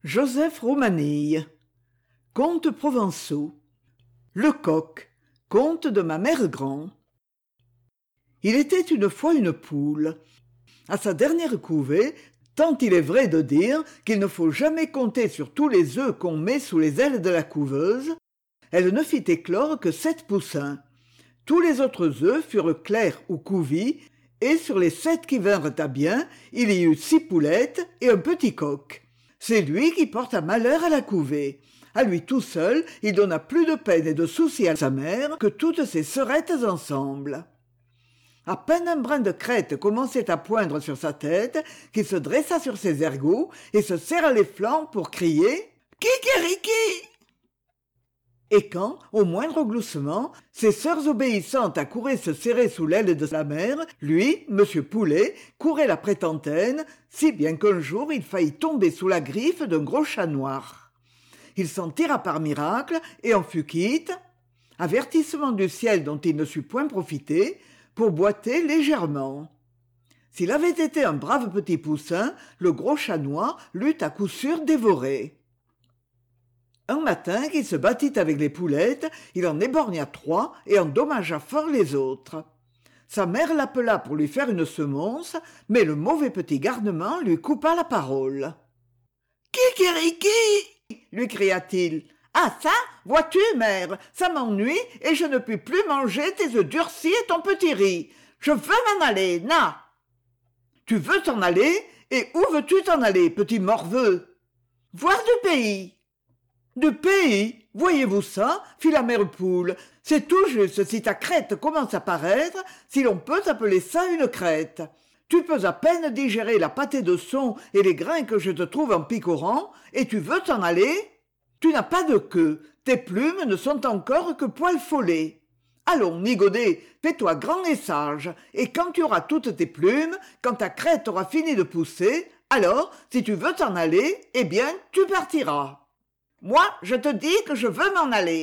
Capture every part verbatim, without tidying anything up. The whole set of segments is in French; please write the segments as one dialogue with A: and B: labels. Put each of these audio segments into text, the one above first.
A: Joseph Romanille. Contes provençaux. Le coq. Conte de ma mère grand. Il était une fois une poule. À sa dernière couvée, tant il est vrai de dire qu'il ne faut jamais compter sur tous les œufs qu'on met sous les ailes de la couveuse, elle ne fit éclore que sept poussins. Tous les autres œufs furent clairs ou couvis, et sur les sept qui vinrent à bien, il y eut six poulettes et un petit coq. C'est lui qui porta malheur à la couvée. À lui tout seul, il donna plus de peine et de soucis à sa mère que toutes ses sœurettes ensemble. À peine un brin de crête commençait à poindre sur sa tête, qu'il se dressa sur ses ergots et se serra les flancs pour crier « Kikériki !» Et quand, au moindre gloussement, ses sœurs obéissantes accouraient se serrer sous l'aile de sa mère, lui, monsieur Poulet, courait la prétentaine, si bien qu'un jour il faillit tomber sous la griffe d'un gros chat noir. Il s'en tira par miracle et en fut quitte, avertissement du ciel dont il ne sut point profiter, pour boiter légèrement. S'il avait été un brave petit poussin, le gros chat noir l'eût à coup sûr dévoré. Un matin qu'il se battit avec les poulettes, il en éborgna trois et endommagea fort les autres. Sa mère l'appela pour lui faire une semonce, mais le mauvais petit garnement lui coupa la parole. « Kikériki !» lui cria-t-il. « Ah ça, vois-tu, mère, ça m'ennuie et je ne puis plus manger tes œufs durcis et ton petit riz. Je veux m'en aller, na !»« Tu veux t'en aller? Et où veux-tu t'en aller, petit morveux ?»« Voir du pays. » « Du pays, voyez-vous ça, fit la mère poule, c'est tout juste si ta crête commence à paraître, si l'on peut appeler ça une crête. Tu peux à peine digérer la pâtée de son et les grains que je te trouve en picorant, et tu veux t'en aller? Tu n'as pas de queue, tes plumes ne sont encore que poils follets. Allons, Nigodet, fais-toi grand et sage, et quand tu auras toutes tes plumes, quand ta crête aura fini de pousser, alors, si tu veux t'en aller, eh bien, tu partiras. Moi, je te dis que je veux m'en aller. »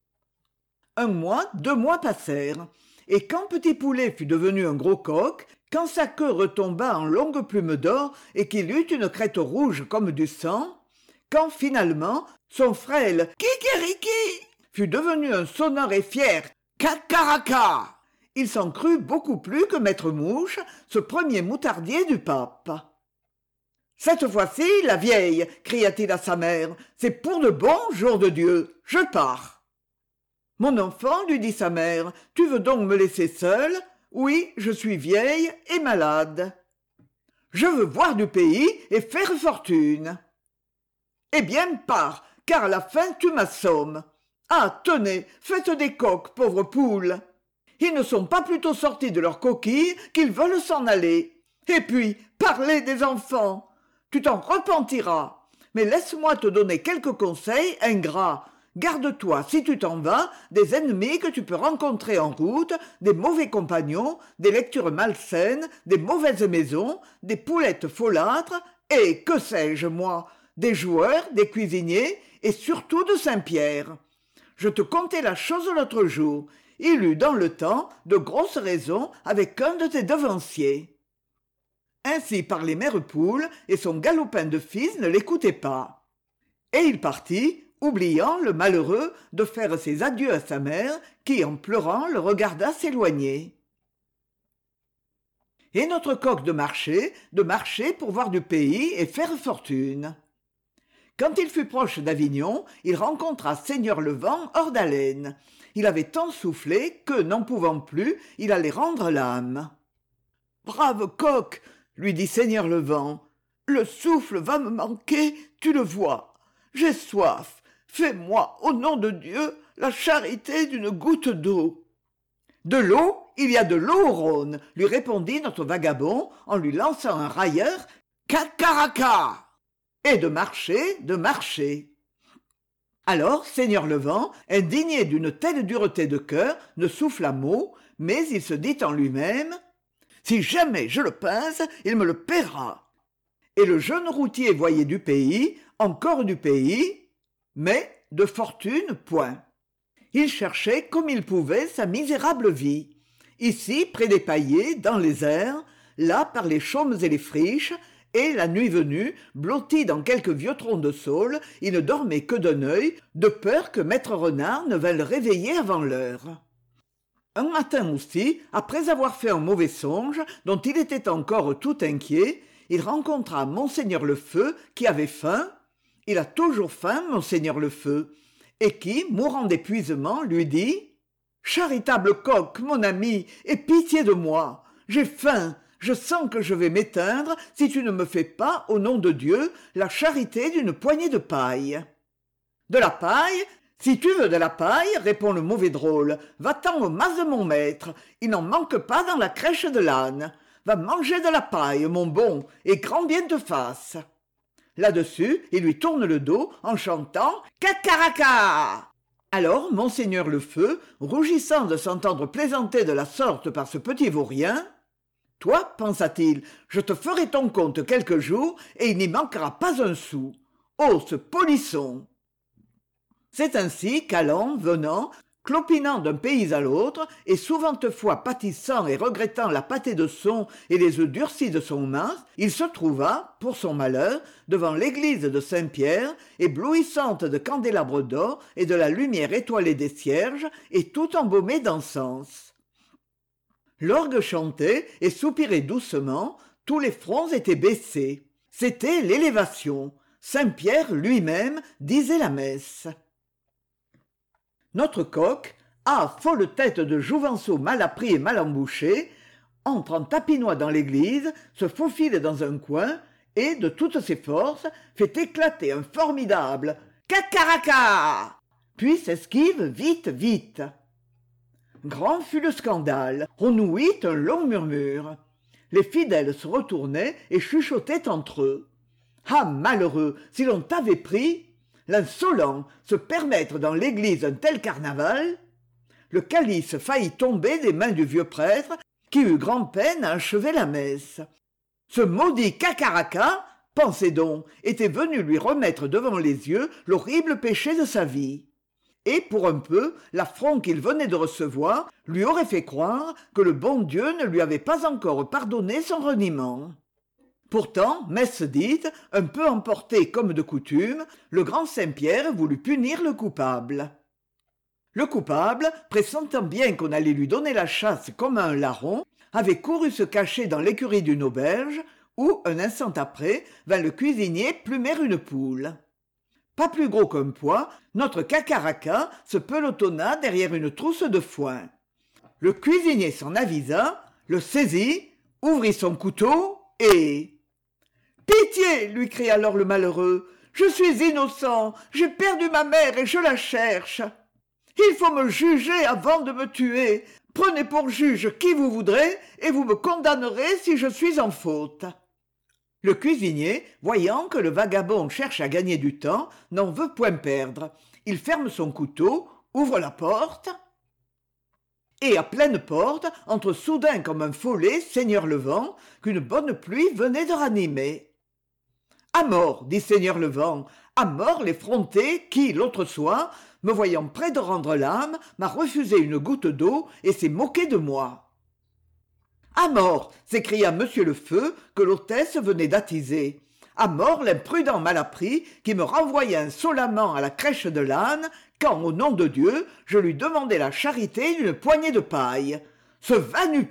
A: Un mois, deux mois passèrent, et quand Petit Poulet fut devenu un gros coq, quand sa queue retomba en longues plumes d'or et qu'il eut une crête rouge comme du sang, quand finalement son frêle « Kikériki !» fut devenu un sonneur et fier « Cacaraka !» il s'en crut beaucoup plus que Maître Mouche, ce premier moutardier du pape. « Cette fois-ci, la vieille, cria-t-il à sa mère, c'est pour de bon, jour de Dieu, je pars. Mon enfant, lui dit sa mère, tu veux donc me laisser seule? Oui, je suis vieille et malade. Je veux voir du pays et faire fortune. Eh bien, pars, car à la fin tu m'assommes. Ah, tenez, faites des coqs, pauvres poules. Ils ne sont pas plutôt sortis de leur coquille qu'ils veulent s'en aller. Et puis, parlez des enfants. Tu t'en repentiras. Mais laisse-moi te donner quelques conseils ingrats. Garde-toi, si tu t'en vas, des ennemis que tu peux rencontrer en route, des mauvais compagnons, des lectures malsaines, des mauvaises maisons, des poulettes folâtres, et, que sais-je, moi, des joueurs, des cuisiniers, et surtout de Saint-Pierre. Je te contais la chose l'autre jour. Il eut dans le temps de grosses raisons avec un de tes devanciers. Ainsi parlait Mère Poule, et son galopin de fils ne l'écoutait pas. Et il partit, oubliant, le malheureux, de faire ses adieux à sa mère, qui, en pleurant, le regarda s'éloigner. Et notre coq de marché, de marcher pour voir du pays et faire fortune. Quand il fut proche d'Avignon, il rencontra Seigneur le Vent hors d'haleine. Il avait tant soufflé que, n'en pouvant plus, il allait rendre l'âme. « Brave coq !» lui dit Seigneur le Vent, « le souffle va me manquer, tu le vois. J'ai soif. Fais-moi, au nom de Dieu, la charité d'une goutte d'eau. » « De l'eau, il y a de l'eau au Rhône, lui répondit notre vagabond en lui lançant un railleur « Cacaraka !» Et de marcher, de marcher. Alors Seigneur le Vent, indigné d'une telle dureté de cœur, ne souffla mot, mais il se dit en lui-même « Si jamais je le pince, il me le paiera. » Et le jeune routier voyait du pays, encore du pays, mais de fortune point. Il cherchait comme il pouvait sa misérable vie. Ici, près des paillets, dans les airs, là par les chaumes et les friches, et, la nuit venue, blotti dans quelques vieux troncs de saule, il ne dormait que d'un œil, de peur que maître Renard ne vînt le réveiller avant l'heure. Un matin aussi, après avoir fait un mauvais songe, dont il était encore tout inquiet, il rencontra monseigneur le Feu, qui avait faim. Il a toujours faim, monseigneur le Feu, et qui, mourant d'épuisement, lui dit « Charitable coq, mon ami, aie pitié de moi. J'ai faim, je sens que je vais m'éteindre si tu ne me fais pas, au nom de Dieu, la charité d'une poignée de paille. » « De la paille ? Si tu veux de la paille, répond le mauvais drôle, va-t'en au mas de mon maître, il n'en manque pas dans la crèche de l'âne. Va manger de la paille, mon bon, et grand bien te fasse. » Là-dessus, il lui tourne le dos en chantant « Cacaraca !» Alors monseigneur le Feu, rougissant de s'entendre plaisanter de la sorte par ce petit vaurien, « Toi, pensa-t-il, je te ferai ton compte quelque jour, et il n'y manquera pas un sou. Oh, ce polisson !» C'est ainsi qu'allant, venant, clopinant d'un pays à l'autre, et souvent fois pâtissant et regrettant la pâtée de son et les œufs durcis de son mas, il se trouva, pour son malheur, devant l'église de Saint-Pierre, éblouissante de candélabres d'or et de la lumière étoilée des cierges, et tout embaumée d'encens. L'orgue chantait et soupirait doucement, tous les fronts étaient baissés. C'était l'élévation. Saint-Pierre lui-même disait la messe. Notre coq, à folle tête de jouvenceau mal appris et mal embouché, entre en tapinois dans l'église, se faufile dans un coin et, de toutes ses forces, fait éclater un formidable « Cacaraca !» puis s'esquive vite, vite. Grand fut le scandale, on ouït un long murmure. Les fidèles se retournaient et chuchotaient entre eux. « Ah, malheureux, si l'on t'avait pris !» L'insolent, se permettre dans l'église un tel carnaval. Le calice faillit tomber des mains du vieux prêtre, qui eut grand-peine à achever la messe. Ce maudit Cacaraca, pensez donc, était venu lui remettre devant les yeux l'horrible péché de sa vie. Et pour un peu, l'affront qu'il venait de recevoir lui aurait fait croire que le bon Dieu ne lui avait pas encore pardonné son reniement. Pourtant, messe dite, un peu emporté comme de coutume, le grand Saint-Pierre voulut punir le coupable. Le coupable, pressentant bien qu'on allait lui donner la chasse comme à un larron, avait couru se cacher dans l'écurie d'une auberge, où, un instant après, vint le cuisinier plumer une poule. Pas plus gros qu'un pois, notre Cacaraca se pelotonna derrière une trousse de foin. Le cuisinier s'en avisa, le saisit, ouvrit son couteau et... « Pitié !» lui cria alors le malheureux. « Je suis innocent, j'ai perdu ma mère et je la cherche. Il faut me juger avant de me tuer. Prenez pour juge qui vous voudrez et vous me condamnerez si je suis en faute. » Le cuisinier, voyant que le vagabond cherche à gagner du temps, n'en veut point perdre. Il ferme son couteau, ouvre la porte... Et à pleine porte, entre soudain comme un follet, Seigneur le Vent, qu'une bonne pluie venait de ranimer. « À mort, dit Seigneur le Vent, à mort l'effronté qui, l'autre soir, me voyant près de rendre l'âme, m'a refusé une goutte d'eau et s'est moqué de moi. »« À mort !» s'écria Monsieur le Feu, que l'hôtesse venait d'attiser. « À mort l'imprudent malappris qui me renvoya insolemment à la crèche de l'âne, quand, au nom de Dieu, je lui demandais la charité d'une poignée de paille. Ce va-nu-pied !»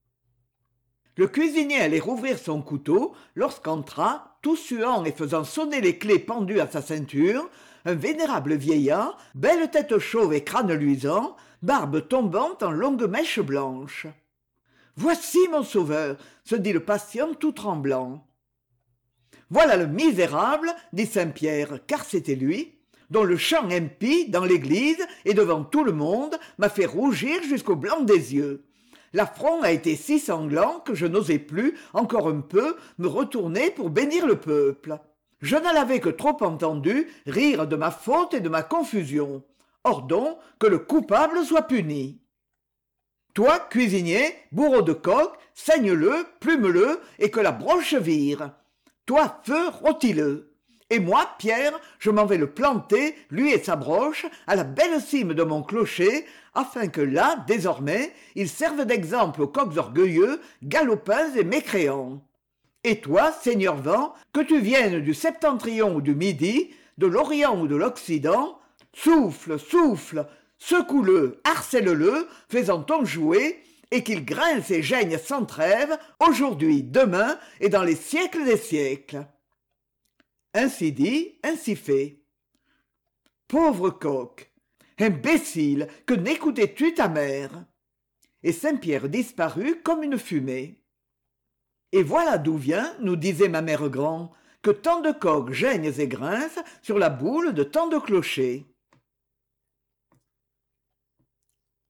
A: Le cuisinier allait rouvrir son couteau lorsqu'entra, tout suant et faisant sonner les clés pendues à sa ceinture, un vénérable vieillard, belle tête chauve et crâne luisant, barbe tombante en longues mèches blanches. « Voici mon sauveur !» se dit le patient tout tremblant. « Voilà le misérable, dit Saint-Pierre, car c'était lui, dont le chant impie, dans l'église et devant tout le monde, m'a fait rougir jusqu'au blanc des yeux. L'affront a été si sanglant que je n'osais plus, encore un peu, me retourner pour bénir le peuple. Je ne l'avais que trop entendu rire de ma faute et de ma confusion. Ordons que le coupable soit puni. Toi, cuisinier, bourreau de coq, saigne-le, plume-le, et que la broche vire. Toi, feu, rôtis-le. Et moi, Pierre, je m'en vais le planter, lui et sa broche, à la belle cime de mon clocher, afin que là, désormais, il serve d'exemple aux coqs orgueilleux, galopins et mécréants. et toi, seigneur vent, que tu viennes du septentrion ou du midi, de l'orient ou de l'occident, souffle, souffle, secoue-le, harcèle-le, fais-en ton jouet, et qu'il grince et geigne sans trêve, aujourd'hui, demain, et dans les siècles des siècles. Ainsi dit, ainsi fait. Pauvre coq! Imbécile, que n'écoutais-tu ta mère? Et Saint-Pierre disparut comme une fumée. Et voilà d'où vient, nous disait ma mère grand, que tant de coqs geignent et grincent sur la boule de tant de clochers.